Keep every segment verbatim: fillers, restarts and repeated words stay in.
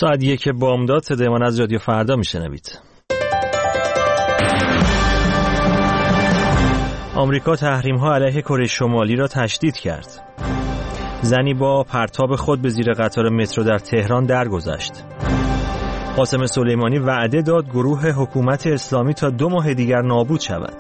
ساعت یک بامداد صدای من از رادیو فردا میشنوید. آمریکا تحریم‌ها علیه کره شمالی را تشدید کرد. زنی با پرتاب خود به زیر قطار مترو در تهران درگذشت. قاسم سلیمانی وعده داد گروه حکومت اسلامی تا دو ماه دیگر نابود شود.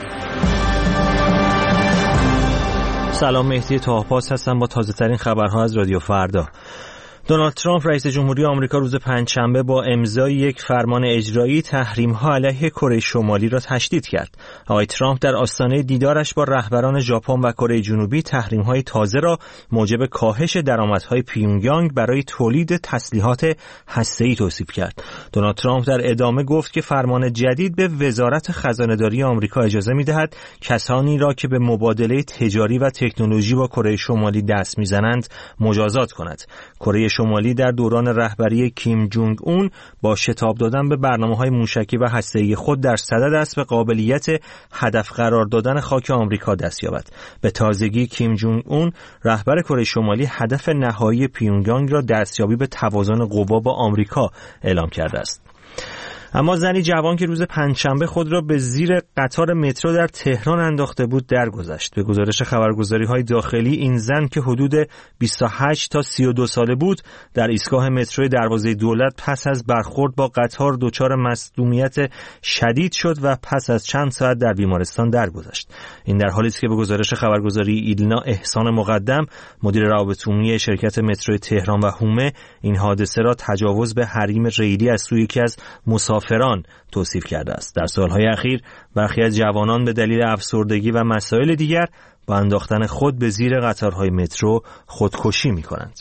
سلام، مهدی طاه‌پاس هستم با تازه‌ترین خبرها از رادیو فردا. دونالد ترامپ رئیس جمهوری آمریکا روز پنجشنبه با امضای یک فرمان اجرایی تحریم‌ها علیه کره شمالی را تشدید کرد. آقای ترامپ در آستانه دیدارش با رهبران ژاپن و کره جنوبی تحریم‌های تازه را موجب کاهش درآمدهای پیونگیانگ برای تولید تسلیحات هسته‌ای توصیف کرد. دونالد ترامپ در ادامه گفت که فرمان جدید به وزارت خزانه‌داری آمریکا اجازه می‌دهد کسانی را که به مبادله تجاری و تکنولوژی با کره شمالی دست می‌زنند مجازات کند. کره شمالی در دوران رهبری کیم جونگ اون با شتاب دادن به برنامه‌های موشکی و هسته‌ای خود در صدد است به قابلیت هدف قرار دادن خاک آمریکا دست یابد. به تازگی کیم جونگ اون رهبر کره شمالی هدف نهایی پیونگیانگ را دستیابی به توازن قوا با آمریکا اعلام کرده است. اما زنی جوان که روز پنجشنبه خود را به زیر قطار مترو در تهران انداخته بود درگذشت. به گزارش خبرگزاری‌های داخلی این زن که حدود بیست و هشت تا سی و دو ساله بود در ایستگاه مترو دروازه دولت پس از برخورد با قطار دچار مصدومیت شدید شد و پس از چند ساعت در بیمارستان درگذشت. این در حالی است که به گزارش خبرگزاری ایلنا احسان مقدم مدیر روابط عمومی شرکت مترو تهران و هومه این حادثه را تجاوز به حریم ریلی از سوی یکی از مسافران توصیف کرده است. در سالهای اخیر برخی از جوانان به دلیل افسردگی و مسائل دیگر با انداختن خود به زیر قطارهای مترو خودکشی می‌کنند.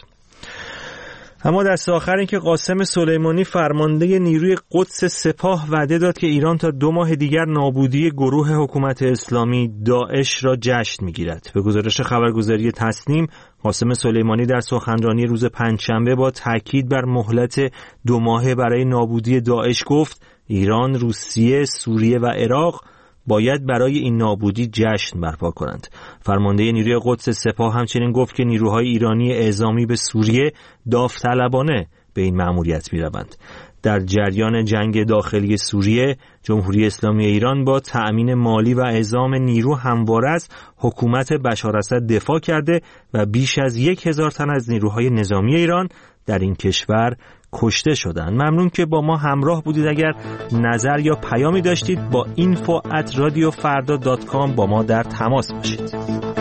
اما دست آخر این که قاسم سلیمانی فرمانده نیروی قدس سپاه وعده داد که ایران تا دو ماه دیگر نابودی گروه حکومت اسلامی داعش را جشن می‌گیرد. به گزارش خبرگزاری تصنیم قاسم سلیمانی در سخنرانی روز پنجشنبه با تاکید بر مهلت دو ماهه برای نابودی داعش گفت ایران، روسیه، سوریه و عراق باید برای این نابودی جشن برپا کنند. فرمانده نیروی قدس سپاه همچنین گفت که نیروهای ایرانی اعزامی به سوریه داوطلبانه به این مأموریت می‌روند. در جریان جنگ داخلی سوریه، جمهوری اسلامی ایران با تأمین مالی و اعزام نیرو همواره از حکومت بشار اسد دفاع کرده و بیش از یک هزار تن از نیروهای نظامی ایران در این کشور کشته شدند. ممنون که با ما همراه بودید. اگر نظر یا پیامی داشتید با اینفو ات رادیو فردا دات کام با ما در تماس باشید.